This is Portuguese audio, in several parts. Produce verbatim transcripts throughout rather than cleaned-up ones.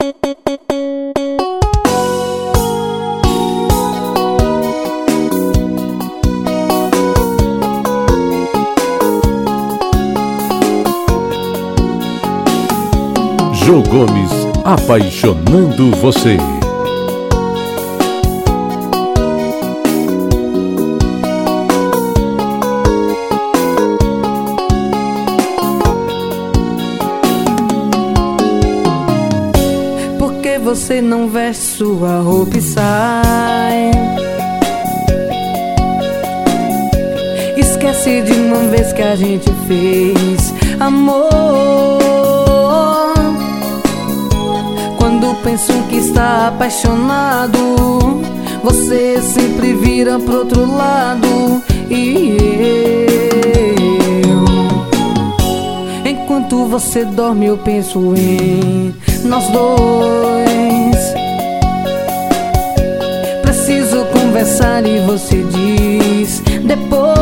Jô Gomes, apaixonando você. Por que você não veste sua roupa e sai? Esquece de uma vez que a gente fez amor. Quando penso que está apaixonado, você sempre vira pro outro lado. E eu, enquanto você dorme, eu penso em nós dois. Preciso conversar e você diz depois.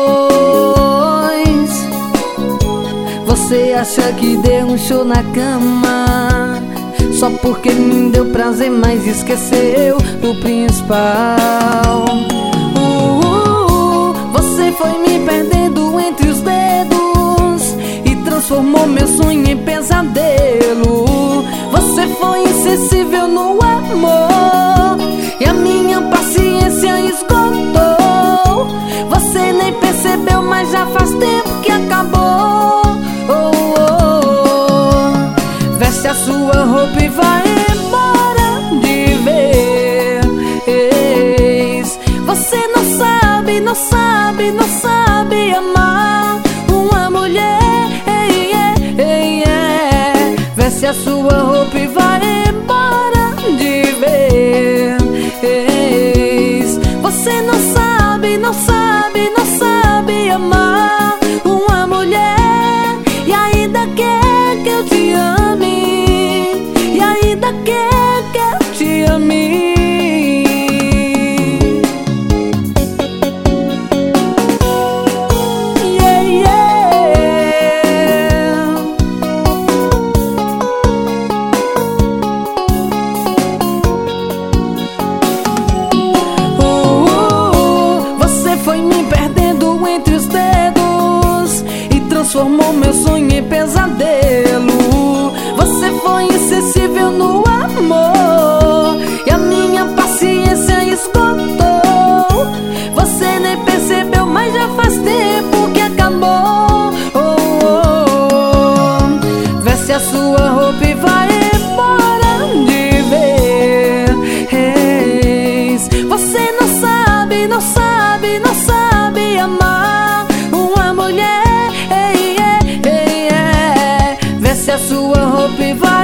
Você acha que deu um show na cama só porque me deu prazer, mas esqueceu o principal. uh, uh, uh, Você foi me perdendo entre os dedos e transformou meu sonho em pesadelo. Você foi insensível no amor e a minha paciência esgotou. Você nem percebeu, mas já faz tempo que acabou. oh, oh, oh. Veste a sua roupa e vai embora de vez. Você não sabe, não sabe, não sabe amar uma mulher. Ei, ei, ei, ei. Veste a sua roupa e vai embora de vez. Você não sabe, não sabe, não sabe amar uma mulher. E ainda quer que eu te ame, e ainda quer que eu te ame. Yeah, yeah. uh, uh, Você foi me perdendo entre os dedos e transformou meu sonho em pesadelo. Você foi insensível no amor e a minha paciência esgotou. Você nem percebeu, mas já faz tempo que acabou. oh, oh, oh. Veste a sua roupa e vai embora de vez. Você não sabe, não sabe, não sabe amar uma mulher. Ei, ei, ei, ei. Veste a sua roupa e vai